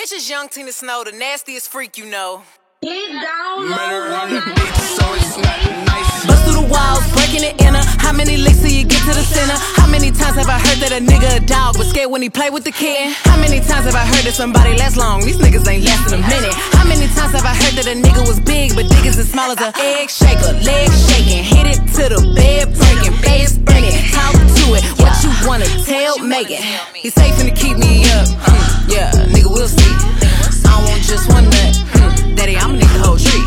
Bitch is young Tina Snow, the nastiest freak you know. Murder on the beat, so it's not nice. Bust through the walls, breaking it inner. How many licks till you get to the center? How many times have I heard that a nigga a dog was scared when he played with the kid? How many times have I heard that somebody lasts long? These niggas ain't lasting a minute. How many times have I heard that a nigga was big, but dick is as small as a egg shaker? Leg shaking, hit it to the bed breaking, face burning, talk to it. What you wanna tell Megan? He's safe to keep me up. Yeah, nigga, we'll see. I don't want just one nut. Daddy, I'ma need the whole tree.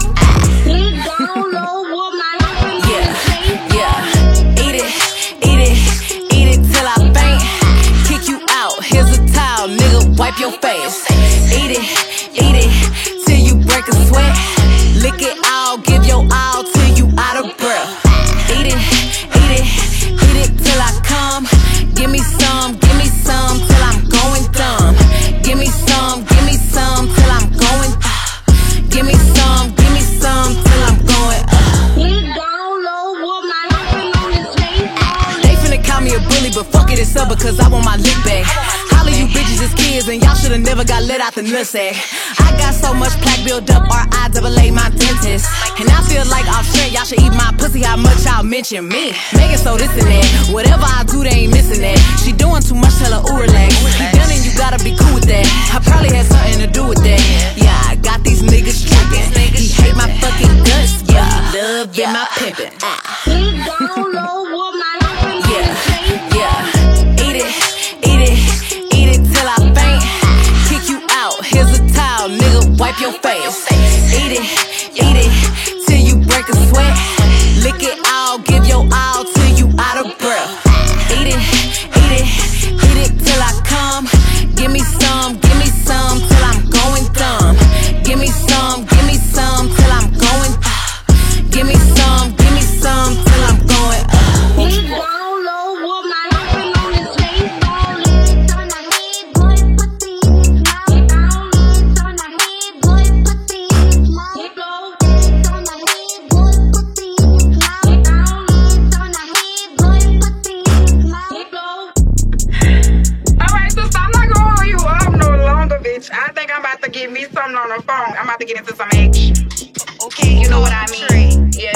Eat it till I faint. Kick you out, here's a towel, nigga, wipe your face. Eat it till you break a sweat. Lick it all, give your all till you out of breath. Eat it till I come. Give me some till I'm going dumb. Give me some till I'm going. Give me some till I'm going. They finna call me a bully, but fuck it, it's up because I want my lick back. All of you bitches is kids and y'all shoulda never got let out the nutsack. I got so much plaque built up, RIAA my dentist. And I feel like off strength, y'all should eat my pussy, how much y'all mention me. Megan so this and that, whatever I do, they ain't missing that. She doing too much, tell her ooh relax. Done and you gotta be cool with that. I probably had something to do with that. Yeah, I got these niggas tripping. He hate my fucking guts, yeah, he love in my pimpin'. Wipe your face. Eat it till you break a sweat. Lick it all, give your all till you out of breath. Eat it till I come. Give me some till I'm going dumb. Give me some till I'm going. Give me some till I'm going. I think I'm about to give me something on the phone. I'm about to get into some action. Okay, you know what I mean? Yeah.